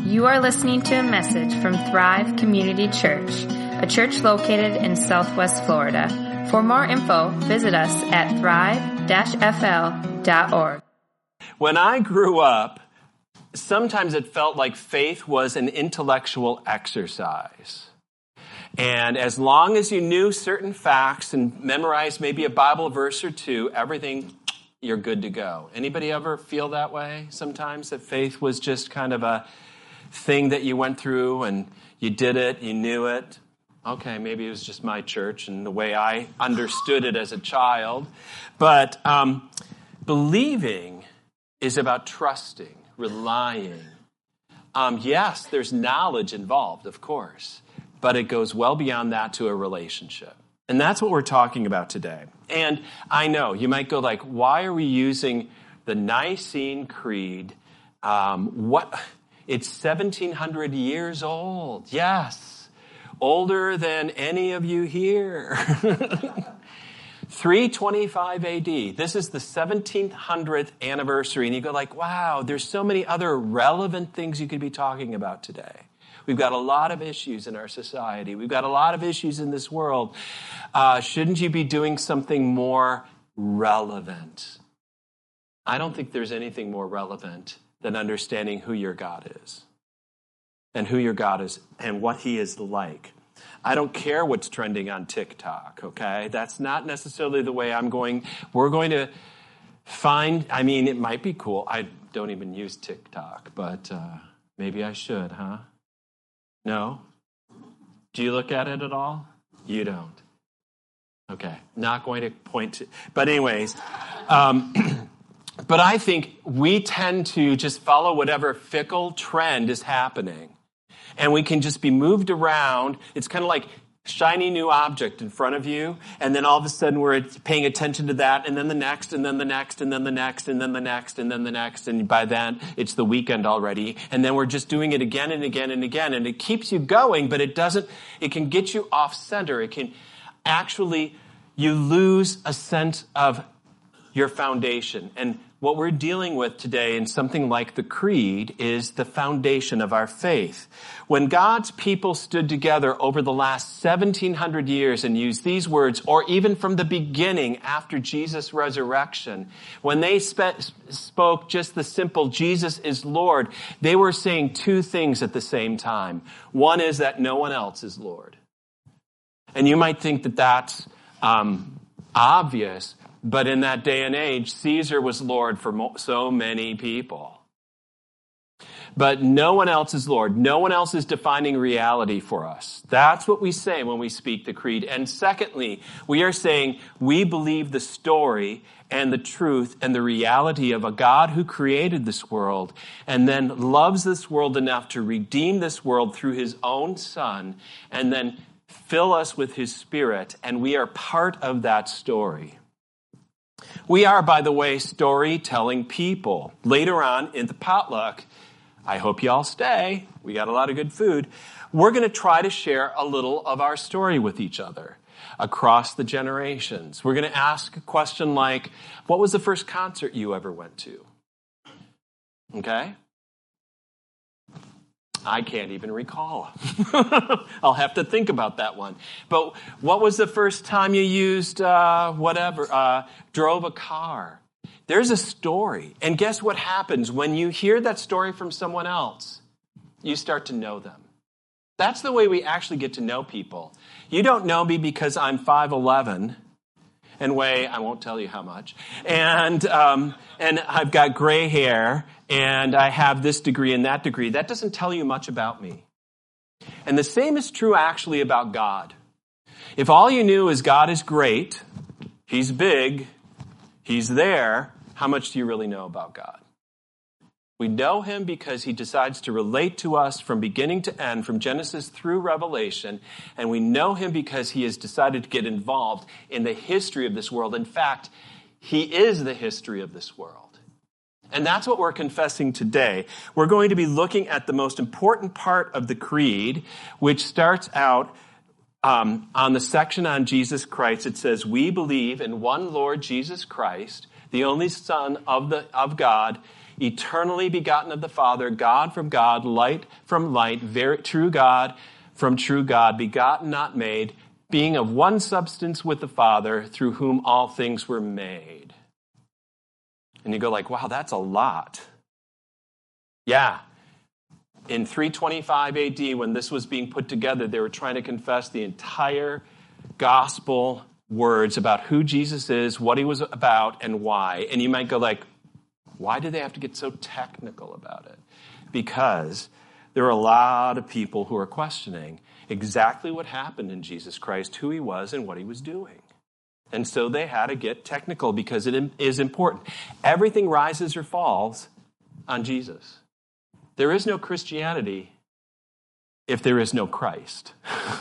You are listening to a message from Thrive Community Church, a church located in Southwest Florida. For more info, visit us at thrive-fl.org. When I grew up, sometimes it felt like faith was an intellectual exercise. And as long as you knew certain facts and memorized maybe a Bible verse or two, everything, you're good to go. Anybody ever feel that way sometimes, that faith was just kind of a thing that you went through and you did it, you knew it? Okay, maybe it was just my church and the way I understood it as a child. But believing is about trusting, relying. Yes, there's knowledge involved, of course, but it goes well beyond that to a relationship. And that's what we're talking about today. And I know, you might go like, why are we using the Nicene Creed? It's 1,700 years old. Yes, older than any of you here. 325 AD. This is the 1700th anniversary. And you go like, wow, there's so many other relevant things you could be talking about today. We've got a lot of issues in our society. We've got a lot of issues in this world. Shouldn't you be doing something more relevant? I don't think there's anything more relevant than understanding who your God is and who your God is and what he is like. I don't care what's trending on TikTok, okay? That's not necessarily the way we're going to find, it might be cool. I don't even use TikTok, but maybe I should, huh? No? Do you look at it at all? You don't. Okay, not going to point to, but anyways, but I think we tend to just follow whatever fickle trend is happening. And we can just be moved around. It's kind of like shiny new object in front of you. And then all of a sudden we're paying attention to that. And then the next, and then the next, and then the next, and then the next, and then the next. And by then it's the weekend already. And then we're just doing it again and again and again. And it keeps you going, but it can get you off center. It can actually, you lose a sense of your foundation. And what we're dealing with today in something like the Creed is the foundation of our faith. When God's people stood together over the last 1,700 years and used these words, or even from the beginning after Jesus' resurrection, when they spoke just the simple, Jesus is Lord, they were saying two things at the same time. One is that no one else is Lord. And you might think that that's obvious, but in that day and age, Caesar was Lord for so many people. But no one else is Lord. No one else is defining reality for us. That's what we say when we speak the Creed. And secondly, we are saying we believe the story and the truth and the reality of a God who created this world and then loves this world enough to redeem this world through his own Son and then fill us with his Spirit. And we are part of that story. We are, by the way, storytelling people. Later on in the potluck, I hope you all stay. We got a lot of good food. We're going to try to share a little of our story with each other across the generations. We're going to ask a question like, what was the first concert you ever went to? Okay? I can't even recall. I'll have to think about that one. But what was the first time you used drove a car? There's a story. And guess what happens? When you hear that story from someone else, you start to know them. That's the way we actually get to know people. You don't know me because I'm 5'11", and weigh, I won't tell you how much, and I've got gray hair, and I have this degree and that degree. That doesn't tell you much about me. And the same is true actually about God. If all you knew is God is great, he's big, he's there, how much do you really know about God? We know him because he decides to relate to us from beginning to end, from Genesis through Revelation. And we know him because he has decided to get involved in the history of this world. In fact, he is the history of this world. And that's what we're confessing today. We're going to be looking at the most important part of the Creed, which starts out on the section on Jesus Christ. It says, we believe in one Lord Jesus Christ, the only Son of God, eternally begotten of the Father, God from God, light from light, true God from true God, begotten, not made, being of one substance with the Father, through whom all things were made. And you go like, wow, that's a lot. Yeah. In 325 AD, when this was being put together, they were trying to confess the entire gospel words about who Jesus is, what he was about, and why. And you might go like, why do they have to get so technical about it? Because there are a lot of people who are questioning exactly what happened in Jesus Christ, who he was, and what he was doing. And so they had to get technical because it is important. Everything rises or falls on Jesus. There is no Christianity if there is no Christ.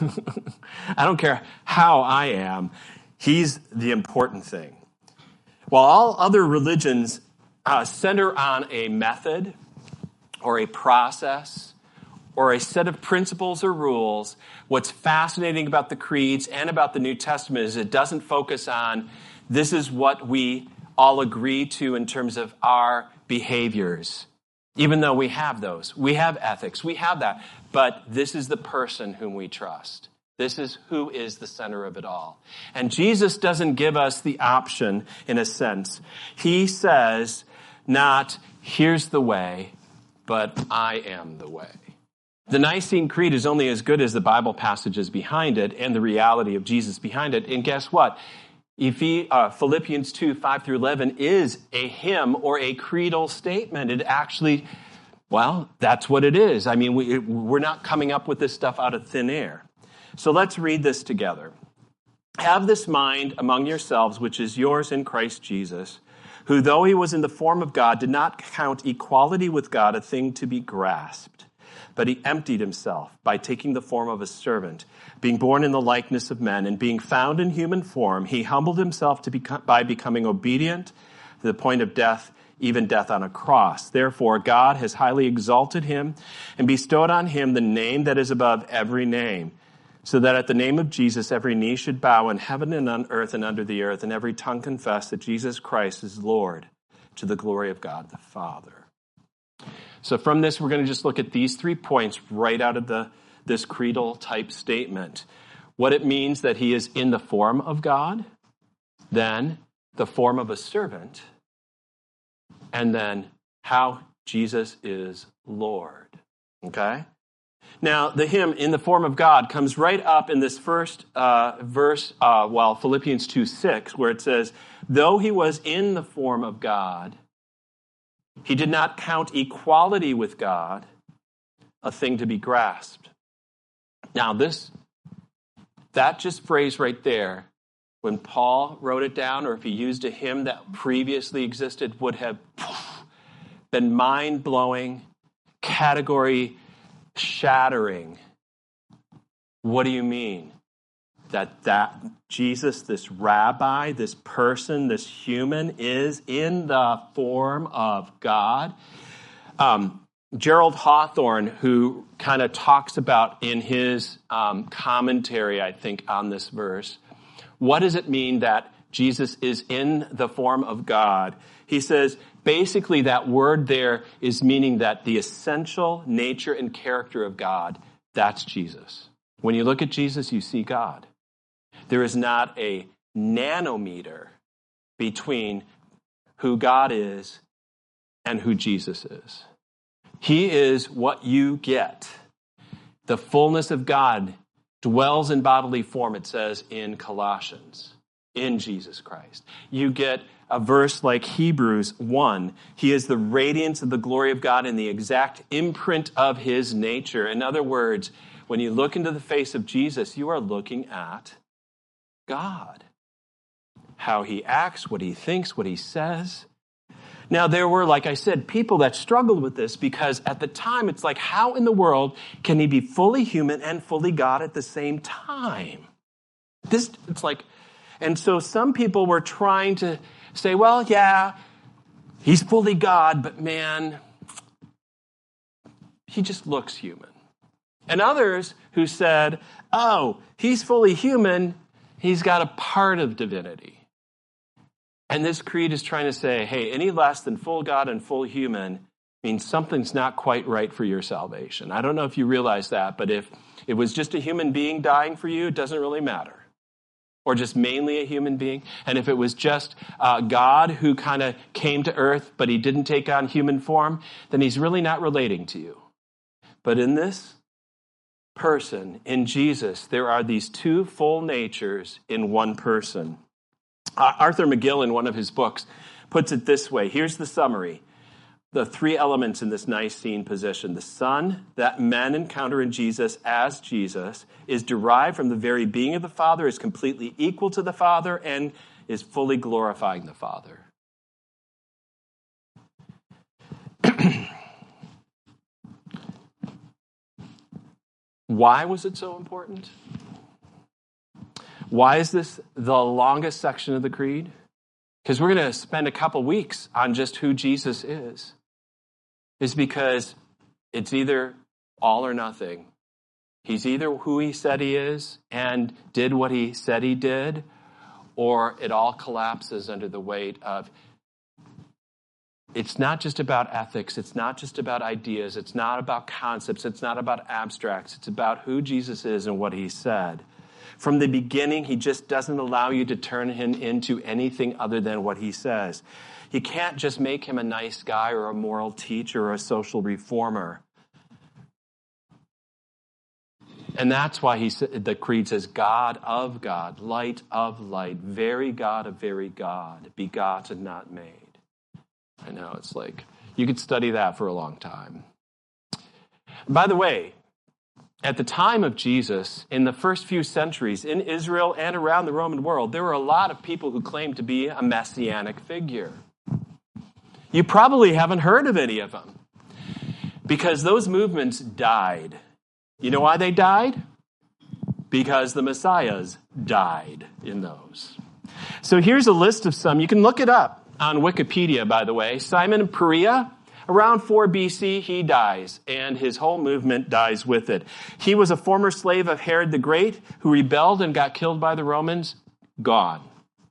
I don't care how I am. He's the important thing. While all other religions center on a method or a process or a set of principles or rules, what's fascinating about the creeds and about the New Testament is it doesn't focus on this is what we all agree to in terms of our behaviors. Even though we have those. We have ethics. We have that. But this is the person whom we trust. This is who is the center of it all. And Jesus doesn't give us the option, in a sense. He says, not, here's the way, but I am the way. The Nicene Creed is only as good as the Bible passages behind it and the reality of Jesus behind it. And guess what? Philippians 2, 5 through 11 is a hymn or a creedal statement. It actually, well, that's what it is. I mean, we're not coming up with this stuff out of thin air. So let's read this together. Have this mind among yourselves, which is yours in Christ Jesus, who though he was in the form of God, did not count equality with God a thing to be grasped. But he emptied himself by taking the form of a servant, being born in the likeness of men, and being found in human form, he humbled himself by becoming obedient to the point of death, even death on a cross. Therefore, God has highly exalted him and bestowed on him the name that is above every name, so that at the name of Jesus every knee should bow in heaven and on earth and under the earth, and every tongue confess that Jesus Christ is Lord, to the glory of God the Father. So from this, we're going to just look at these 3 points right out of this creedal type statement. What it means that he is in the form of God, then the form of a servant, and then how Jesus is Lord. Okay? Now, the hymn, in the form of God, comes right up in this first verse, Philippians 2:6, where it says, though he was in the form of God, he did not count equality with God a thing to be grasped. Now, that just phrase right there, when Paul wrote it down, or if he used a hymn that previously existed, would have been mind-blowing, category-shattering. What do you mean? That Jesus, this rabbi, this person, this human, is in the form of God. Gerald Hawthorne, who kind of talks about in his commentary, I think, on this verse, what does it mean that Jesus is in the form of God? He says, basically that word there is meaning that the essential nature and character of God, that's Jesus. When you look at Jesus, you see God. There is not a nanometer between who God is and who Jesus is. He is what you get. The fullness of God dwells in bodily form, it says in Colossians, in Jesus Christ. You get a verse like Hebrews 1. He is the radiance of the glory of God and the exact imprint of his nature. In other words, when you look into the face of Jesus, you are looking at God. How he acts, what he thinks, what he says. Now, there were, like I said, people that struggled with this because at the time, it's like, how in the world can he be fully human and fully God at the same time? And so some people were trying to say, well, yeah, he's fully God, but man, he just looks human. And others who said, oh, he's fully human, he's got a part of divinity. And this creed is trying to say, hey, any less than full God and full human means something's not quite right for your salvation. I don't know if you realize that, but if it was just a human being dying for you, it doesn't really matter. Or just mainly a human being. And if it was just God who kind of came to earth, but he didn't take on human form, then he's really not relating to you. But in this person, in Jesus, there are these two full natures in one person. Arthur McGill, in one of his books, puts it this way. Here's the summary. The three elements in this Nicene position. The Son that men encounter in Jesus as Jesus is derived from the very being of the Father, is completely equal to the Father, and is fully glorifying the Father. Why was it so important? Why is this the longest section of the creed? Because we're going to spend a couple weeks on just who Jesus is. It's because it's either all or nothing. He's either who he said he is and did what he said he did, or it all collapses under the weight of, it's not just about ethics, it's not just about ideas, it's not about concepts, it's not about abstracts, it's about who Jesus is and what he said. From the beginning, he just doesn't allow you to turn him into anything other than what he says. You can't just make him a nice guy or a moral teacher or a social reformer. And that's why the creed says, God of God, light of light, very God of very God, begotten, not made. I know, it's like, you could study that for a long time. By the way, at the time of Jesus, in the first few centuries, in Israel and around the Roman world, there were a lot of people who claimed to be a messianic figure. You probably haven't heard of any of them, because those movements died. You know why they died? Because the messiahs died in those. So here's a list of some. You can look it up on Wikipedia, by the way. Simon Perea. Around 4 BC, he dies, and his whole movement dies with it. He was a former slave of Herod the Great, who rebelled and got killed by the Romans. Gone.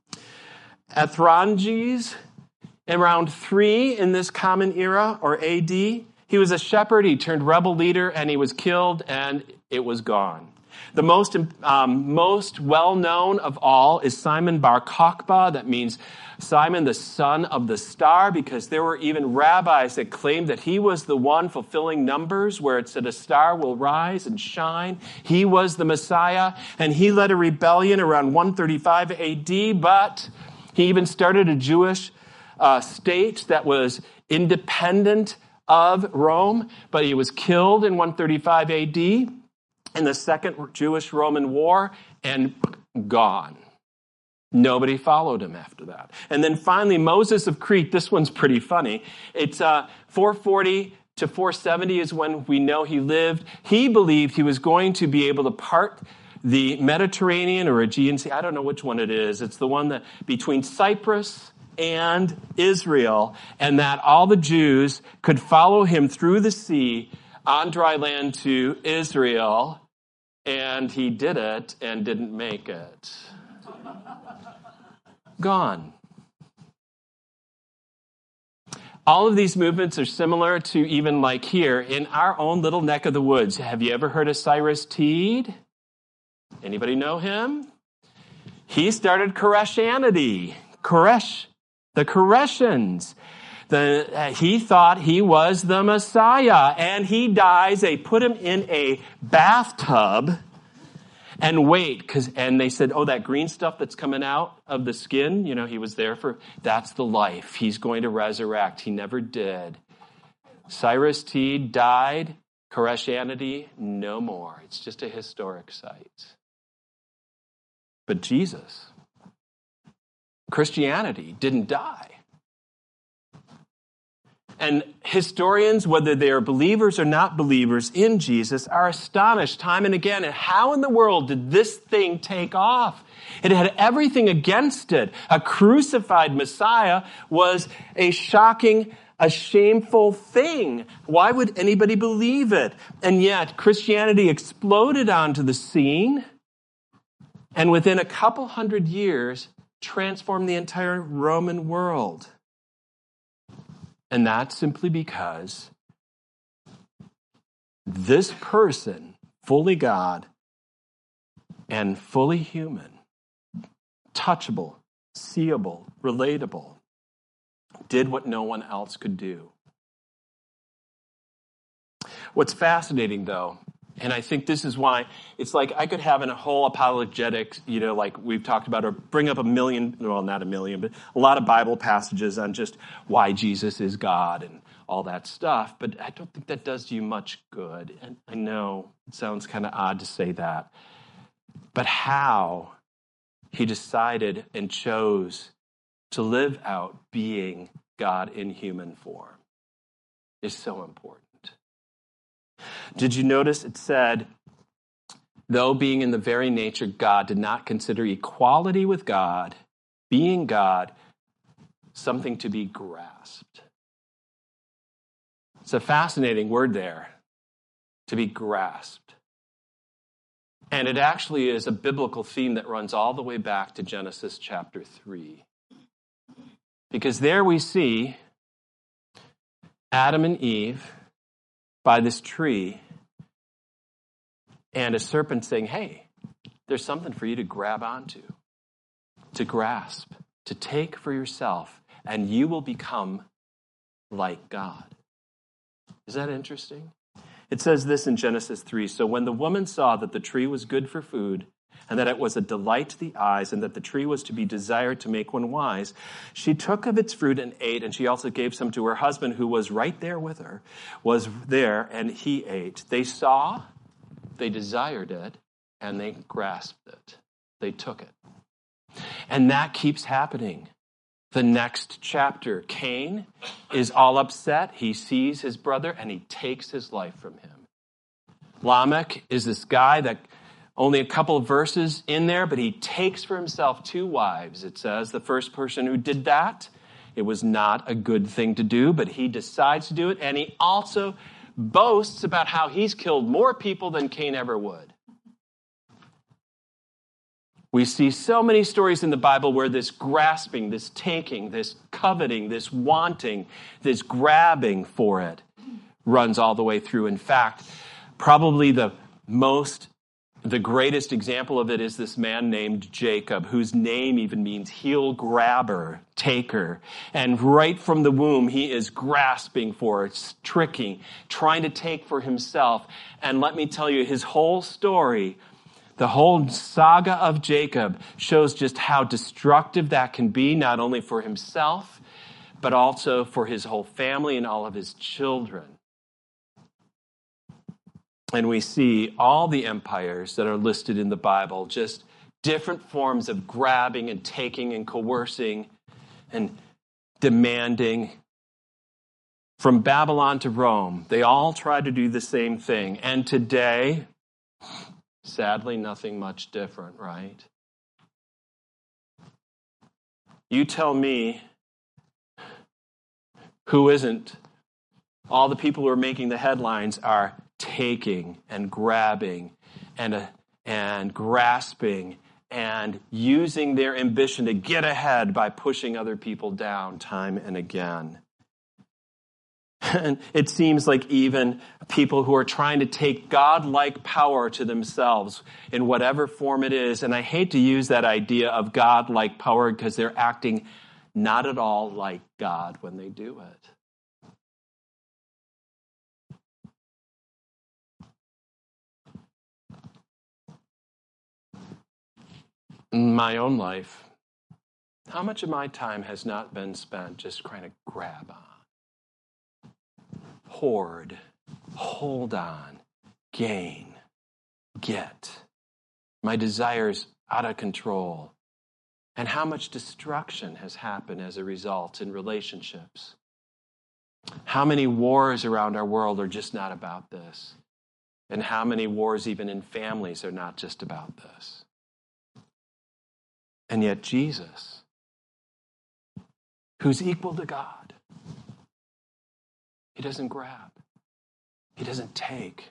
Athronges, around 3 in this common era, or AD, he was a shepherd, he turned rebel leader, and he was killed, and it was gone. The most well-known of all is Simon Bar Kokhba. That means Simon, the son of the star, because there were even rabbis that claimed that he was the one fulfilling Numbers, where it said a star will rise and shine. He was the Messiah, and he led a rebellion around 135 AD, but he even started a Jewish state that was independent of Rome, but he was killed in 135 AD in the Second Jewish-Roman War, and gone. Nobody followed him after that. And then finally, Moses of Crete. This one's pretty funny. It's 440 to 470 is when we know he lived. He believed he was going to be able to part the Mediterranean or Aegean Sea. I don't know which one it is. It's the one that between Cyprus and Israel, and that all the Jews could follow him through the sea on dry land to Israel, and he did it and didn't make it. Gone. All of these movements are similar to even like here in our own little neck of the woods. Have you ever heard of Cyrus Teed? Anybody know him? He started Koreshanity. The Koreshans. He thought he was the Messiah, and he dies. They put him in a bathtub and wait, and they said, oh, that green stuff that's coming out of the skin, he was there that's the life. He's going to resurrect. He never did. Cyrus Teed died. Koreshanity, no more. It's just a historic site. But Jesus, Christianity, didn't die. And historians, whether they are believers or not believers in Jesus, are astonished time and again at how in the world did this thing take off? It had everything against it. A crucified Messiah was a shocking, a shameful thing. Why would anybody believe it? And yet, Christianity exploded onto the scene, and within a couple hundred years, transformed the entire Roman world. And that's simply because this person, fully God and fully human, touchable, seeable, relatable, did what no one else could do. What's fascinating, though, and I think this is why it's like I could have a whole apologetics, like we've talked about, or bring up not a million, but a lot of Bible passages on just why Jesus is God and all that stuff. But I don't think that does you much good. And I know it sounds kind of odd to say that. But how he decided and chose to live out being God in human form is so important. Did you notice it said, though being in the very nature God, did not consider equality with God, being God, something to be grasped? It's a fascinating word there, to be grasped. And it actually is a biblical theme that runs all the way back to Genesis chapter 3. Because there we see Adam and Eve by this tree, and a serpent saying, hey, there's something for you to grab onto, to grasp, to take for yourself, and you will become like God. Is that interesting? It says this in Genesis 3, so when the woman saw that the tree was good for food, and that it was a delight to the eyes, and that the tree was to be desired to make one wise, she took of its fruit and ate, and she also gave some to her husband, who was right there with her, was there, and he ate. They saw, they desired it, and they grasped it. They took it. And that keeps happening. The next chapter, Cain is all upset. He sees his brother, and he takes his life from him. Lamech is this guy that only a couple of verses in there, but he takes for himself 2 wives. It says the first person who did that, it was not a good thing to do, but he decides to do it, and he also boasts about how he's killed more people than Cain ever would. We see so many stories in the Bible where this grasping, this taking, this coveting, this wanting, this grabbing for it runs all the way through. In fact, probably the greatest example of it is this man named Jacob, whose name even means heel grabber, taker. And right from the womb, he is grasping for it, tricking, trying to take for himself. And let me tell you, his whole story, the whole saga of Jacob, shows just how destructive that can be, not only for himself, but also for his whole family and all of his children. And we see all the empires that are listed in the Bible, just different forms of grabbing and taking and coercing and demanding. From Babylon to Rome, they all try to do the same thing. And today, sadly, nothing much different, right? You tell me who isn't. All the people who are making the headlines are taking and grabbing and grasping and using their ambition to get ahead by pushing other people down time and again. And it seems like even people who are trying to take God-like power to themselves in whatever form it is, and I hate to use that idea of God-like power because they're acting not at all like God when they do it. In my own life, how much of my time has not been spent just trying to grab on, hoard, hold on, gain, get, my desires out of control, and how much destruction has happened as a result in relationships? How many wars around our world are just not about this? And how many wars even in families are not just about this? And yet Jesus, who's equal to God, he doesn't grab. He doesn't take.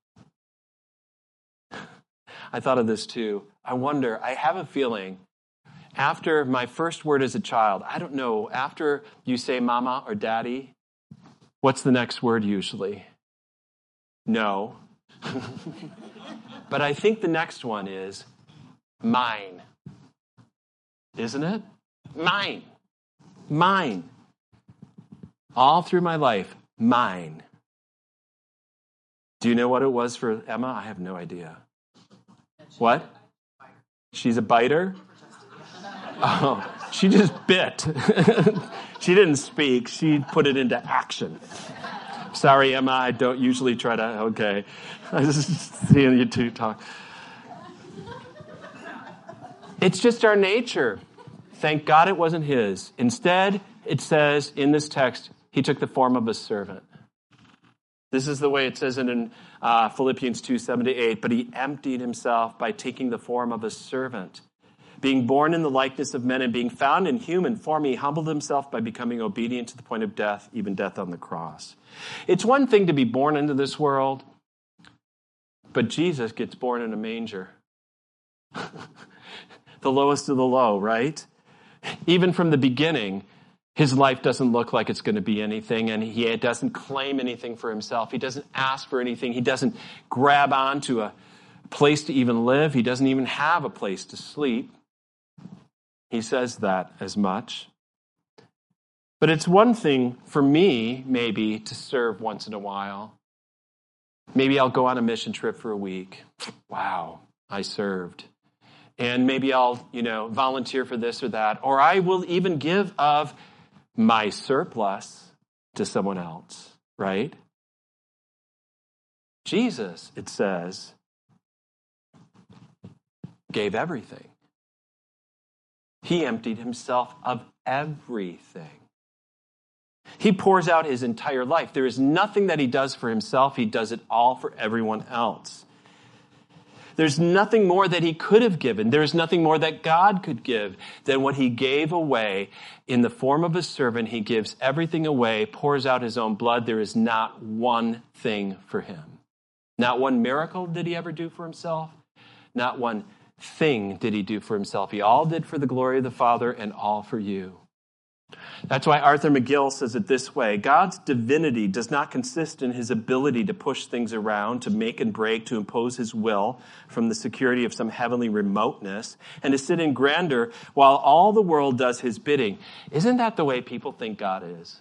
I thought of this too. I have a feeling After my first word as a child, I don't know, after you say mama or daddy, what's the next word usually? No. But I think the next one is mine. Isn't it? Mine. Mine. All through my life, mine. Do you know what it was for Emma? I have no idea. What? She's a biter? Oh, she just bit. She didn't speak. She put it into action. Sorry, Emma, I don't usually try to, okay. I was just seeing you two talk. It's just our nature. Thank God it wasn't his. Instead, it says in this text, he took the form of a servant. This is the way it says it in Philippians 2:7-8. But he emptied himself by taking the form of a servant. Being born in the likeness of men and being found in human form, he humbled himself by becoming obedient to the point of death, even death on the cross. It's one thing to be born into this world, but Jesus gets born in a manger. The lowest of the low, right? Even from the beginning, his life doesn't look like it's going to be anything, and he doesn't claim anything for himself. He doesn't ask for anything. He doesn't grab onto a place to even live. He doesn't even have a place to sleep. He says that as much. But it's one thing for me, maybe, to serve once in a while. Maybe I'll go on a mission trip for a week. Wow, I served. And maybe I'll, volunteer for this or that. Or I will even give of my surplus to someone else, right? Jesus, it says, gave everything. He emptied himself of everything. He pours out his entire life. There is nothing that he does for himself. He does it all for everyone else. There's nothing more that he could have given. There's nothing more that God could give than what he gave away in the form of a servant. He gives everything away, pours out his own blood. There is not one thing for him. Not one miracle did he ever do for himself. Not one thing did he do for himself. He all did for the glory of the Father and all for you. That's why Arthur McGill says it this way: God's divinity does not consist in his ability to push things around, to make and break, to impose his will from the security of some heavenly remoteness, and to sit in grandeur while all the world does his bidding. Isn't that the way people think God is?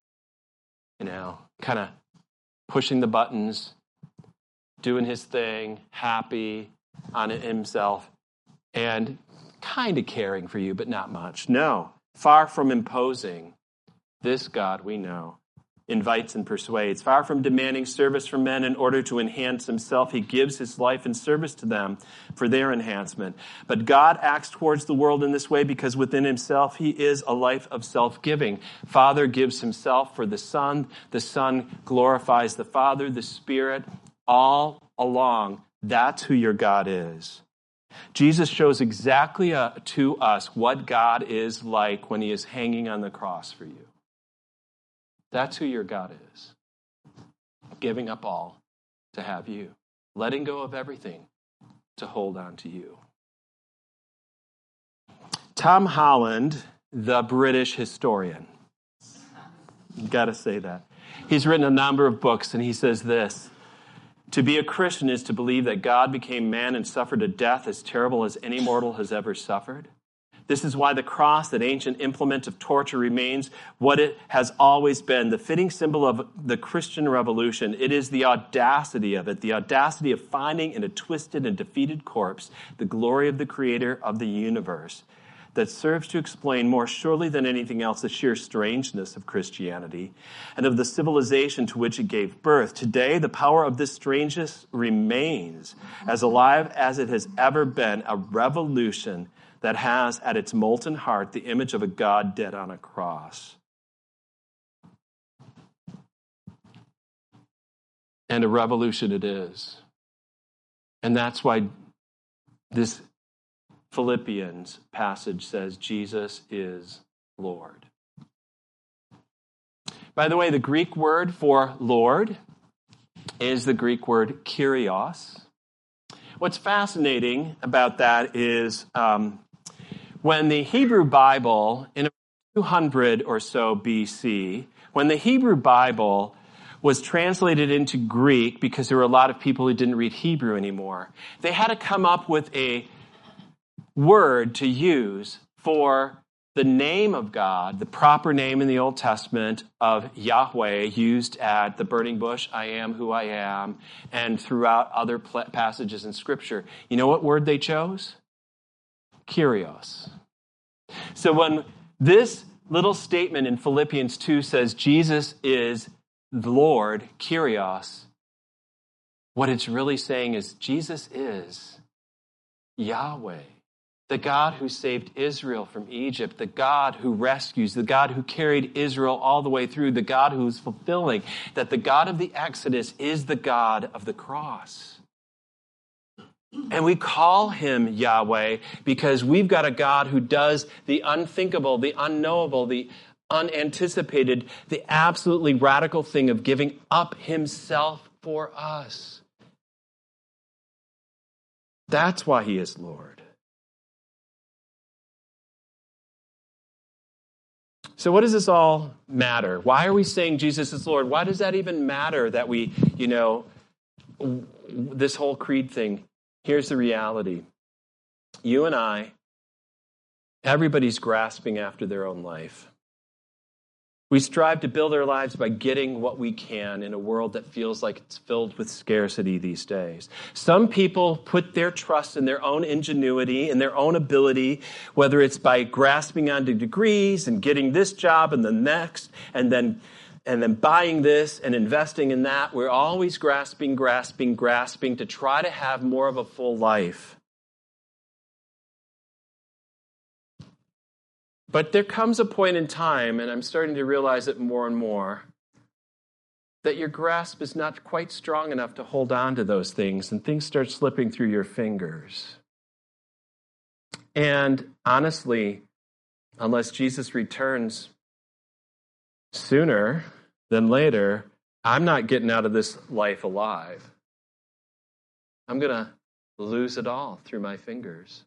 Kind of pushing the buttons, doing his thing, happy on it himself, and kind of caring for you, but not much. No. Far from imposing, this God, we know, invites and persuades. Far from demanding service from men in order to enhance himself, he gives his life in service to them for their enhancement. But God acts towards the world in this way because within himself he is a life of self-giving. Father gives himself for the Son glorifies the Father, the Spirit, all along. That's who your God is. Jesus shows exactly to us what God is like when he is hanging on the cross for you. That's who your God is. Giving up all to have you. Letting go of everything to hold on to you. Tom Holland, the British historian. You've got to say that. He's written a number of books, and he says this: to be a Christian is to believe that God became man and suffered a death as terrible as any mortal has ever suffered. This is why the cross, that ancient implement of torture, remains what it has always been, the fitting symbol of the Christian revolution. It is the audacity of it, the audacity of finding in a twisted and defeated corpse the glory of the creator of the universe, that serves to explain more surely than anything else the sheer strangeness of Christianity and of the civilization to which it gave birth. Today, the power of this strangeness remains as alive as it has ever been, a revolution that has at its molten heart the image of a God dead on a cross. And a revolution it is. And that's why this Philippians passage says Jesus is Lord. By the way, the Greek word for Lord is the Greek word Kyrios. What's fascinating about that is when the Hebrew Bible, in 200 or so BC, when the Hebrew Bible was translated into Greek, because there were a lot of people who didn't read Hebrew anymore, they had to come up with a word to use for the name of God, the proper name in the Old Testament of Yahweh, used at the burning bush, I am who I am, and throughout other passages in Scripture. You know what word they chose? Kyrios. So when this little statement in Philippians 2 says Jesus is the Lord, Kyrios, what it's really saying is Jesus is Yahweh, the God who saved Israel from Egypt, the God who rescues, the God who carried Israel all the way through, the God who is fulfilling, that the God of the Exodus is the God of the cross. And we call him Yahweh because we've got a God who does the unthinkable, the unknowable, the unanticipated, the absolutely radical thing of giving up himself for us. That's why he is Lord. So what does this all matter? Why are we saying Jesus is Lord? Why does that even matter that we, this whole creed thing? Here's the reality. You and I, everybody's grasping after their own life. We strive to build our lives by getting what we can in a world that feels like it's filled with scarcity these days. Some people put their trust in their own ingenuity and their own ability, whether it's by grasping onto degrees and getting this job and the next, and then buying this and investing in that. We're always grasping to try to have more of a full life. But there comes a point in time, and I'm starting to realize it more and more, that your grasp is not quite strong enough to hold on to those things, and things start slipping through your fingers. And honestly, unless Jesus returns sooner than later, I'm not getting out of this life alive. I'm going to lose it all through my fingers.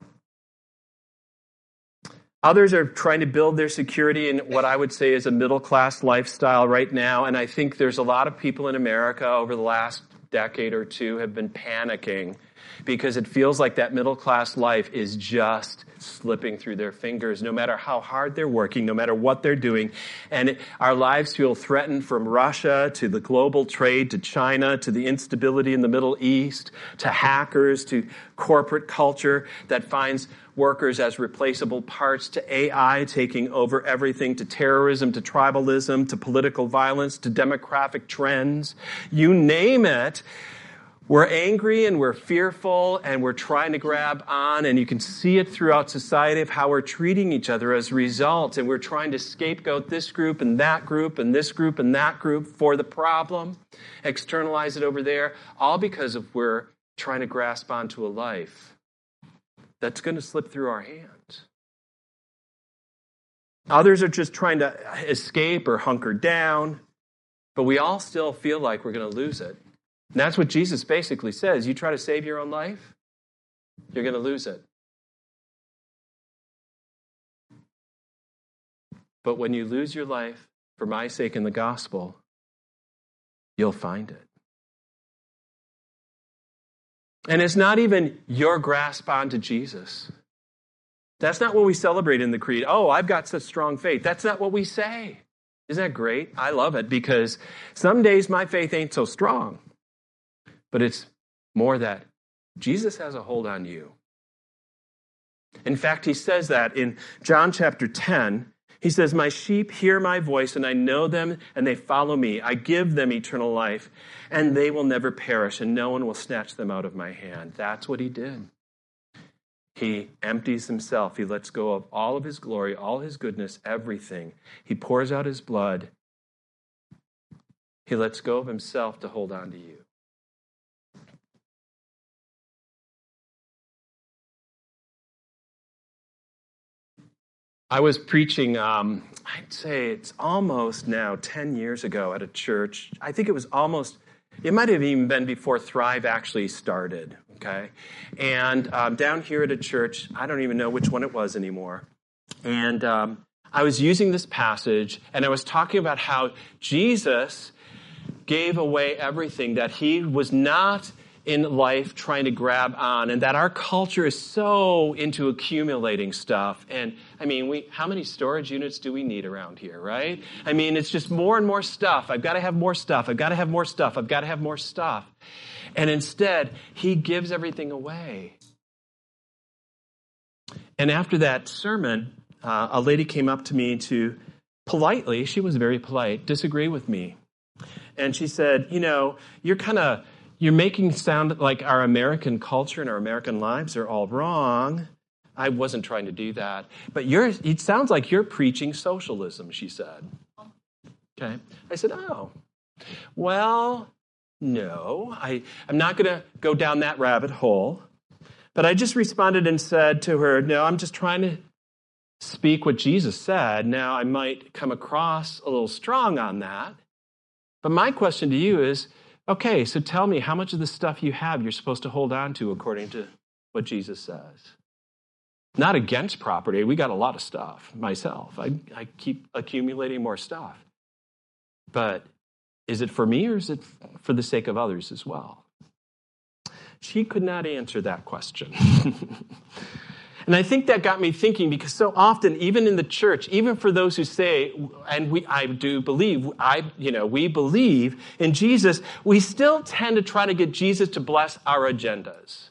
Others are trying to build their security in what I would say is a middle-class lifestyle right now, and I think there's a lot of people in America over the last decade or two have been panicking because it feels like that middle-class life is just slipping through their fingers, no matter how hard they're working, no matter what they're doing. And our lives feel threatened from Russia to the global trade to China to the instability in the Middle East to hackers to corporate culture that finds workers as replaceable parts to AI taking over everything, to terrorism, to tribalism, to political violence, to demographic trends. You name it. We're angry and we're fearful and we're trying to grab on, and you can see it throughout society of how we're treating each other as a result, and we're trying to scapegoat this group and that group and this group and that group for the problem, externalize it over there, all because of we're trying to grasp onto a life that's going to slip through our hands. Others are just trying to escape or hunker down, but we all still feel like we're going to lose it. And that's what Jesus basically says. You try to save your own life, you're going to lose it. But when you lose your life for my sake in the gospel, you'll find it. And it's not even your grasp onto Jesus. That's not what we celebrate in the creed. Oh, I've got such strong faith. That's not what we say. Isn't that great? I love it because some days my faith ain't so strong. But it's more that Jesus has a hold on you. In fact, he says that in John chapter 10. He says, my sheep hear my voice, and I know them, and they follow me. I give them eternal life, and they will never perish, and no one will snatch them out of my hand. That's what he did. He empties himself. He lets go of all of his glory, all his goodness, everything. He pours out his blood. He lets go of himself to hold on to you. I was preaching, I'd say it's almost now 10 years ago at a church. I think it might have even been before Thrive actually started. okay? And down here at a church, I don't even know which one it was anymore. And I was using this passage, and I was talking about how Jesus gave away everything, that he was not in life trying to grab on, and that our culture is so into accumulating stuff. And I mean, how many storage units do we need around here, right? I mean, it's just more and more stuff. I've got to have more stuff. I've got to have more stuff. I've got to have more stuff. And instead, he gives everything away. And after that sermon, a lady came up to me to politely, she was very polite, disagree with me. And she said, you're making it sound like our American culture and our American lives are all wrong. I wasn't trying to do that. But it sounds like you're preaching socialism, she said. Okay. I said, oh, well, no. I'm not going to go down that rabbit hole. But I just responded and said to her, no, I'm just trying to speak what Jesus said. Now, I might come across a little strong on that. But my question to you is, okay, so tell me how much of the stuff you have you're supposed to hold on to according to what Jesus says. Not against property. We got a lot of stuff myself. I keep accumulating more stuff. But is it for me or is it for the sake of others as well? She could not answer that question. And I think that got me thinking, because so often, even in the church, even for those who say, and we believe in Jesus, we still tend to try to get Jesus to bless our agendas,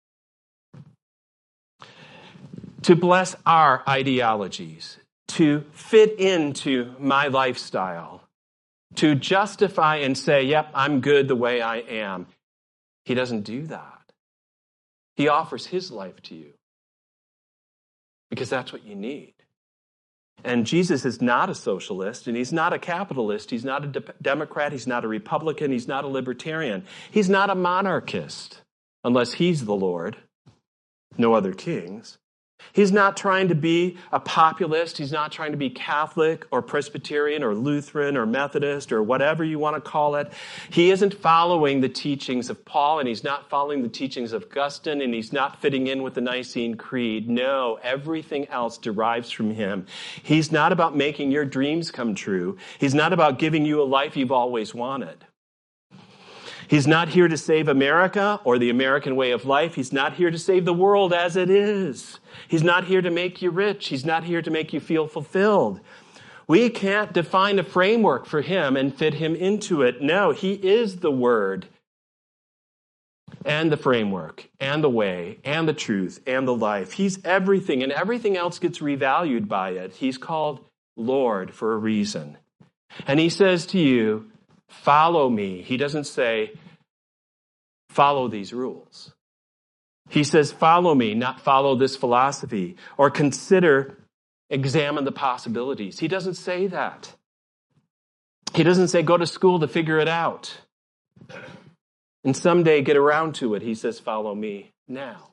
to bless our ideologies, to fit into my lifestyle, to justify and say, yep, I'm good the way I am. He doesn't do that. He offers his life to you, because that's what you need. And Jesus is not a socialist, and he's not a capitalist. He's not a Democrat. He's not a Republican. He's not a libertarian. He's not a monarchist, unless he's the Lord. No other kings. He's not trying to be a populist. He's not trying to be Catholic or Presbyterian or Lutheran or Methodist or whatever you want to call it. He isn't following the teachings of Paul, and he's not following the teachings of Augustine, and he's not fitting in with the Nicene Creed. No, everything else derives from him. He's not about making your dreams come true. He's not about giving you a life you've always wanted. He's not here to save America or the American way of life. He's not here to save the world as it is. He's not here to make you rich. He's not here to make you feel fulfilled. We can't define a framework for him and fit him into it. No, he is the Word and the framework and the way and the truth and the life. He's everything, and everything else gets revalued by it. He's called Lord for a reason. And he says to you, follow me. He doesn't say, follow these rules. He says, follow me, not follow this philosophy, or examine the possibilities. He doesn't say that. He doesn't say, go to school to figure it out, and someday get around to it. He says, follow me now.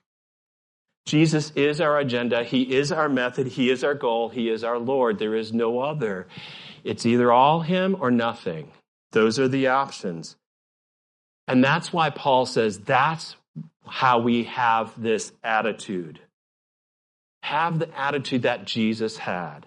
Jesus is our agenda. He is our method. He is our goal. He is our Lord. There is no other. It's either all him or nothing. Those are the options. And that's why Paul says that's how we have this attitude. Have the attitude that Jesus had.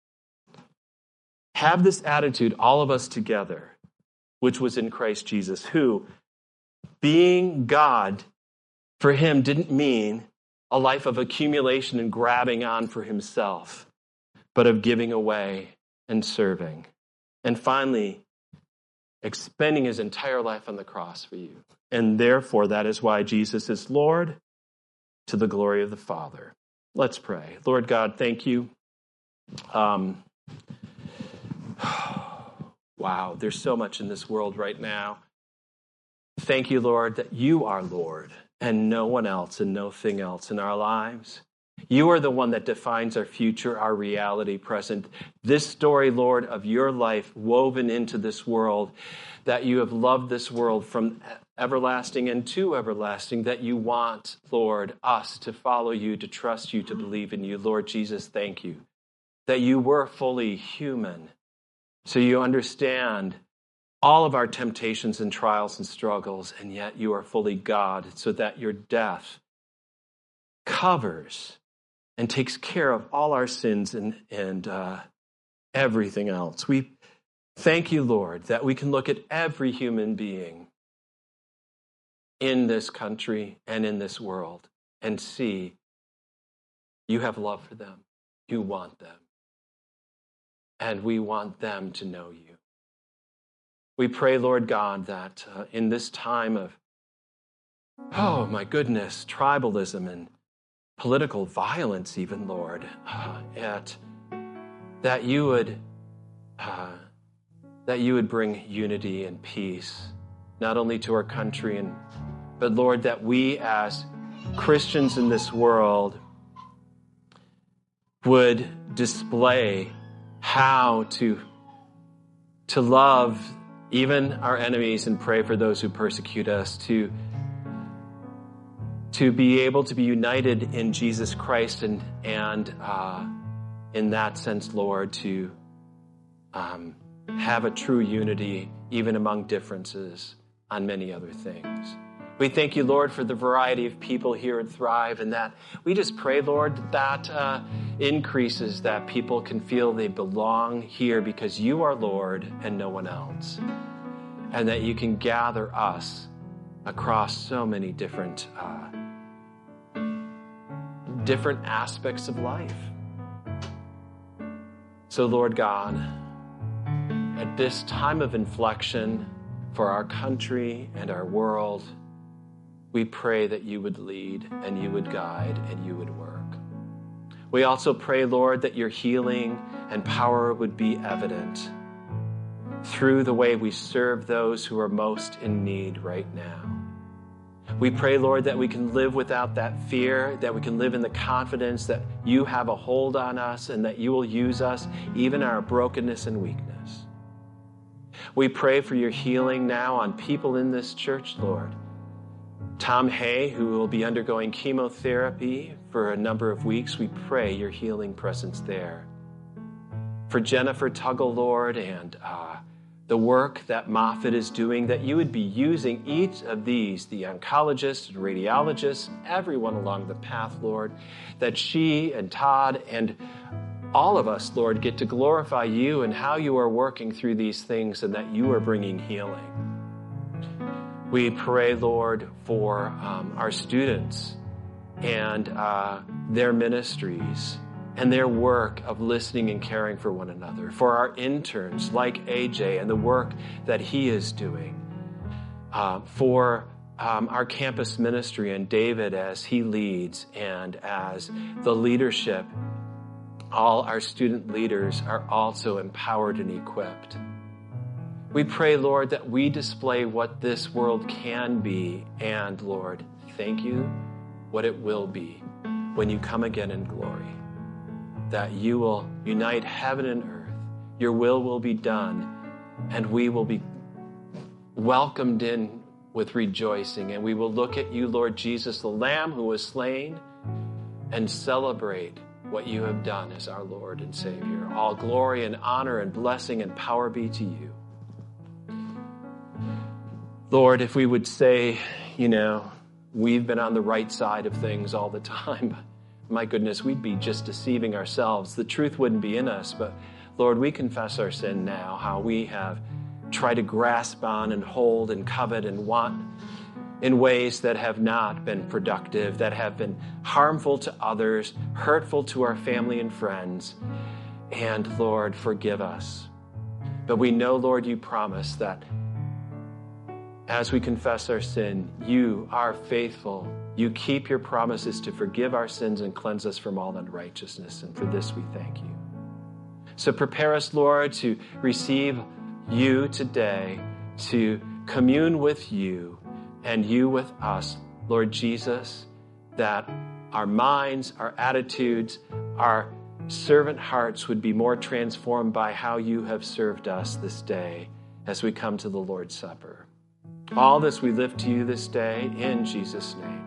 Have this attitude, all of us together, which was in Christ Jesus, who, being God, for him didn't mean a life of accumulation and grabbing on for himself, but of giving away and serving. And finally, expending his entire life on the cross for you. And therefore, that is why Jesus is Lord, to the glory of the Father. Let's pray. Lord God, thank you. Wow, there's so much in this world right now. Thank you, Lord, that you are Lord and no one else and nothing else in our lives. You are the one that defines our future, our reality present. This story, Lord, of your life woven into this world, that you have loved this world from everlasting and to everlasting, that you want, Lord, us to follow you, to trust you, to believe in you. Lord Jesus, thank you that you were fully human, so you understand all of our temptations and trials and struggles, and yet you are fully God, so that your death covers and takes care of all our sins and everything else. We thank you, Lord, that we can look at every human being in this country and in this world and see you have love for them. You want them. And we want them to know you. We pray, Lord God, that in this time of, oh my goodness, tribalism and political violence even, Lord, that you would bring unity and peace, not only to our country, but Lord, that we as Christians in this world would display how to love even our enemies and pray for those who persecute us, to be able to be united in Jesus Christ and in that sense, Lord, to have a true unity even among differences on many other things. We thank you, Lord, for the variety of people here at Thrive, and that we just pray, Lord, that increases, that people can feel they belong here because you are Lord and no one else, and that you can gather us across so many different aspects of life. So, Lord God, at this time of inflection for our country and our world, we pray that you would lead and you would guide and you would work. We also pray, Lord, that your healing and power would be evident through the way we serve those who are most in need right now. We pray, Lord, that we can live without that fear, that we can live in the confidence that you have a hold on us and that you will use us, even our brokenness and weakness. We pray for your healing now on people in this church, Lord. Tom Hay, who will be undergoing chemotherapy for a number of weeks, we pray your healing presence there. For Jennifer Tuggle, Lord, and the work that Moffitt is doing, that you would be using each of these, the oncologists and radiologists, everyone along the path, Lord, that she and Todd and all of us, Lord, get to glorify you and how you are working through these things and that you are bringing healing. We pray, Lord, for our students and their ministries and their work of listening and caring for one another, for our interns like AJ and the work that he is doing, for our campus ministry and David as he leads, and as the leadership, all our student leaders are also empowered and equipped. We pray, Lord, that we display what this world can be, and, Lord, thank you, what it will be when you come again in glory, that you will unite heaven and earth, your will be done, and we will be welcomed in with rejoicing, and we will look at you, Lord Jesus, the Lamb who was slain, and celebrate what you have done as our Lord and Savior. All glory and honor and blessing and power be to you. Lord, if we would say, we've been on the right side of things all the time, my goodness, we'd be just deceiving ourselves. The truth wouldn't be in us. But Lord, we confess our sin now, how we have tried to grasp on and hold and covet and want in ways that have not been productive, that have been harmful to others, hurtful to our family and friends. And Lord, forgive us. But we know, Lord, you promise that as we confess our sin, you are faithful. You keep your promises to forgive our sins and cleanse us from all unrighteousness. And for this we thank you. So prepare us, Lord, to receive you today, to commune with you and you with us, Lord Jesus, that our minds, our attitudes, our servant hearts would be more transformed by how you have served us this day as we come to the Lord's Supper. All this we lift to you this day in Jesus' name.